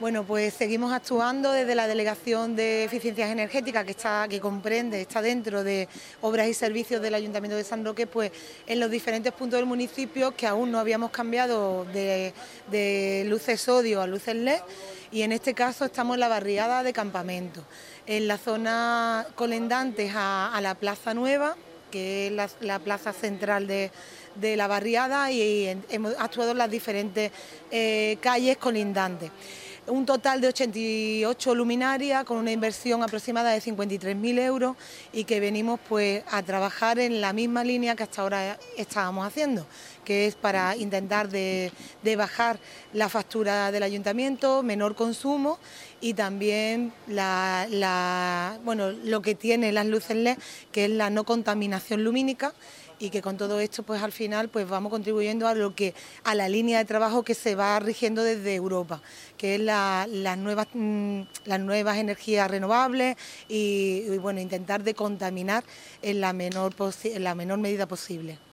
Bueno, pues seguimos actuando desde la Delegación de Eficiencias Energéticas, está dentro de obras y servicios del Ayuntamiento de San Roque, pues en los diferentes puntos del municipio que aún no habíamos cambiado de luces sodio a luces LED, y en este caso estamos en la barriada de Campamento, en la zona colindantes a la Plaza Nueva, que es la plaza central de la barriada, y hemos actuado en las diferentes calles colindantes. Un total de 88 luminarias con una inversión aproximada de 53.000 euros, y que venimos pues a trabajar en la misma línea que hasta ahora estábamos haciendo, que es para intentar de bajar la factura del ayuntamiento, menor consumo, y también lo que tiene las luces LED, que es la no contaminación lumínica, y que con todo esto pues al final pues vamos contribuyendo a la línea de trabajo que se va rigiendo desde Europa, que es las nuevas energías renovables, y bueno, intentar de contaminar en la menor medida posible.